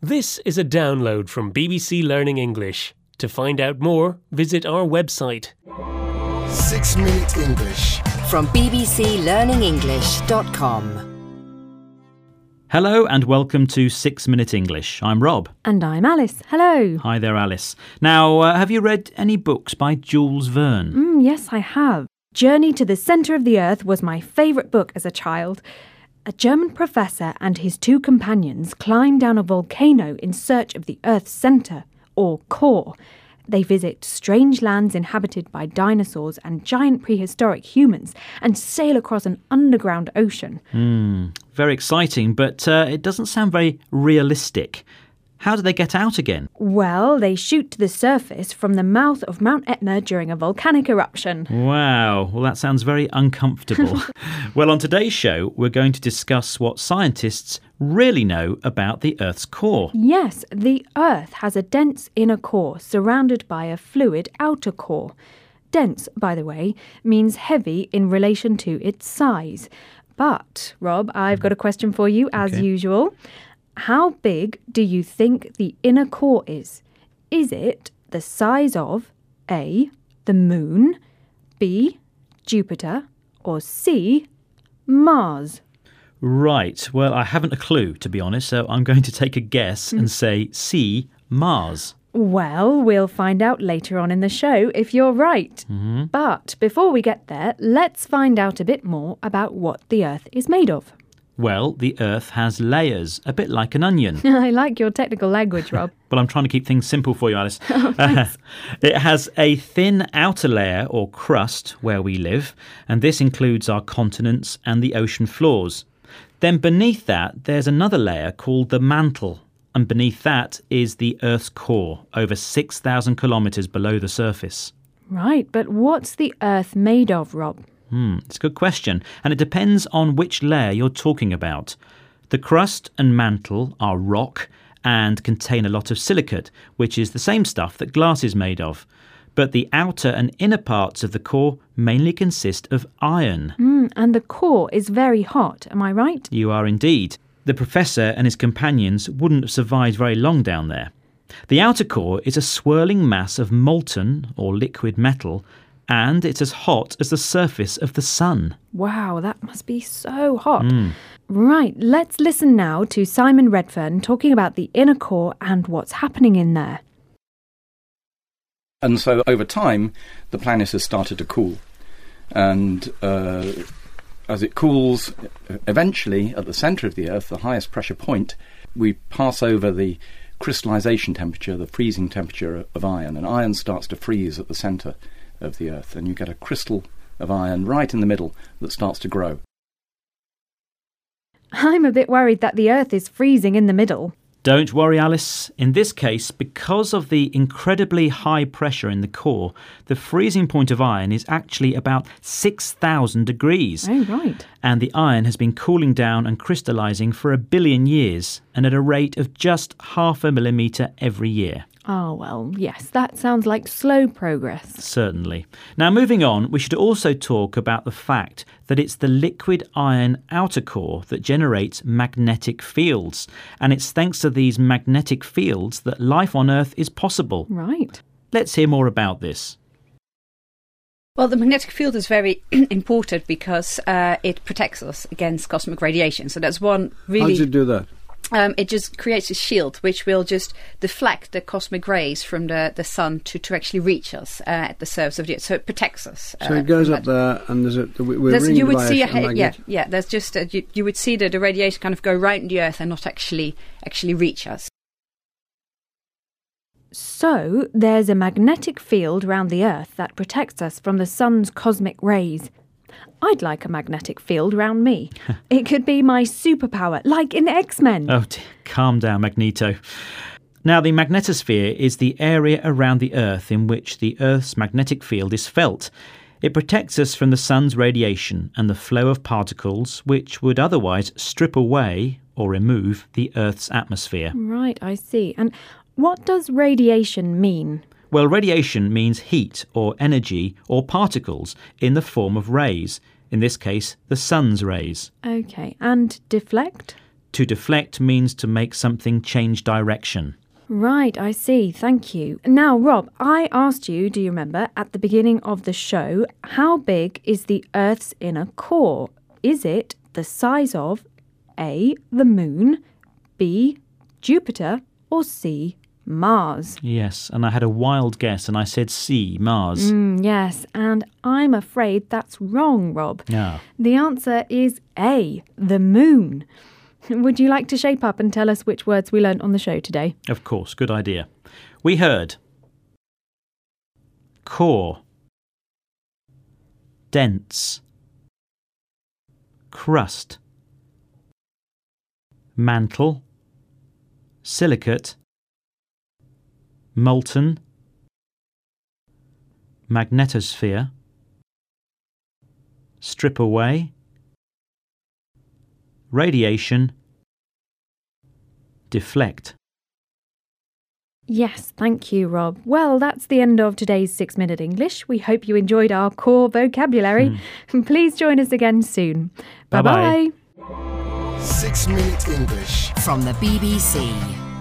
This is a download from BBC Learning English. To find out more, visit our website. 6 Minute English from bbclearningenglish.com. Hello and welcome to 6 Minute English. I'm Rob. And I'm Alice. Hello. Hi there, Alice. Now, have you read any books by Jules Verne? Yes, I have. Journey to the Centre of the Earth was my favourite book as a child. A German professor and his two companions climb down a volcano in search of the Earth's centre, or core. They visit strange lands inhabited by dinosaurs and giant prehistoric humans and sail across an underground ocean. Very exciting, but it doesn't sound very realistic. How do they get out again? Well, they shoot to the surface from the mouth of Mount Etna during a volcanic eruption. Wow, well that sounds very uncomfortable. Well, on today's show, we're going to discuss what scientists really know about the Earth's core. Yes, the Earth has a dense inner core surrounded by a fluid outer core. Dense, by the way, means heavy in relation to its size. But, Rob, I've got a question for you, as usual. How big do you think the inner core is? Is it the size of A, the Moon, B, Jupiter, or C, Mars? Right, well, I haven't a clue, to be honest, so I'm going to take a guess and say C, Mars. Well, we'll find out later on in the show if you're right. But before we get there, let's find out a bit more about what the Earth is made of. Well, the Earth has layers, a bit like an onion. I like your technical language, Rob. Well, I'm trying to keep things simple for you, Alice. Thanks. It has a thin outer layer or crust where we live, and this includes our continents and the ocean floors. Then beneath that, there's another layer called the mantle, and beneath that is the Earth's core, over 6,000 kilometres below the surface. Right, but what's the Earth made of, Rob? It's a good question, and it depends on which layer you're talking about. The crust and mantle are rock and contain a lot of silicate, which is the same stuff that glass is made of. But the outer and inner parts of the core mainly consist of iron. And the core is very hot, am I right? You are indeed. The professor and his companions wouldn't have survived very long down there. The outer core is a swirling mass of molten or liquid metal, and it's as hot as the surface of the sun. Wow, that must be so hot. Right, let's listen now to Simon Redfern talking about the inner core and what's happening in there. And so over time, the planet has started to cool. And as it cools, eventually at the centre of the Earth, the highest pressure point, we pass over the crystallization temperature, the freezing temperature of iron. And iron starts to freeze at the centre of the Earth, and you get a crystal of iron right in the middle that starts to grow. I'm a bit worried that the Earth is freezing in the middle. Don't worry, Alice. In this case, because of the incredibly high pressure in the core, the freezing point of iron is actually about 6,000 degrees. Oh, right. And the iron has been cooling down and crystallising for 1 billion years, and at a rate of just 0.5 millimetre every year. Oh, well, yes, that sounds like slow progress. Certainly. Now, moving on, we should also talk about the fact that it's the liquid iron outer core that generates magnetic fields. And it's thanks to these magnetic fields that life on Earth is possible. Right. Let's hear more about this. Well, the magnetic field is very important because it protects us against cosmic radiation. So that's one really... How does it do that? It just creates a shield which will just deflect the cosmic rays from the sun to actually reach us at the surface of the Earth. So it protects us. So it goes up there, and we're ringed you would by see a magnet. Yeah. There's just you would see the radiation kind of go round the Earth and not actually reach us. So there's a magnetic field around the Earth that protects us from the sun's cosmic rays. I'd like a magnetic field around me. It could be my superpower, like in X-Men. Oh, dear. Calm down, Magneto. Now, the magnetosphere is the area around the Earth in which the Earth's magnetic field is felt. It protects us from the sun's radiation and the flow of particles which would otherwise strip away or remove the Earth's atmosphere. Right, I see. And what does radiation mean? Well, radiation means heat or energy or particles in the form of rays, in this case, the sun's rays. OK, and deflect? To deflect means to make something change direction. Right, I see. Thank you. Now, Rob, I asked you, do you remember, at the beginning of the show, how big is the Earth's inner core? Is it the size of A, the Moon, B, Jupiter, or C, Mars? Yes, and I had a wild guess and I said C, Mars. Yes, and I'm afraid that's wrong, Rob. Yeah. The answer is A, the Moon. Would you like to shape up and tell us which words we learnt on the show today? Of course, good idea. We heard core, dense, crust, mantle, silicate, molten, magnetosphere, strip away, radiation, deflect. Yes, thank you, Rob. Well, that's the end of today's 6 Minute English. We hope you enjoyed our core vocabulary. Please join us again soon. Bye-bye. Bye-bye. 6 Minute English from the BBC.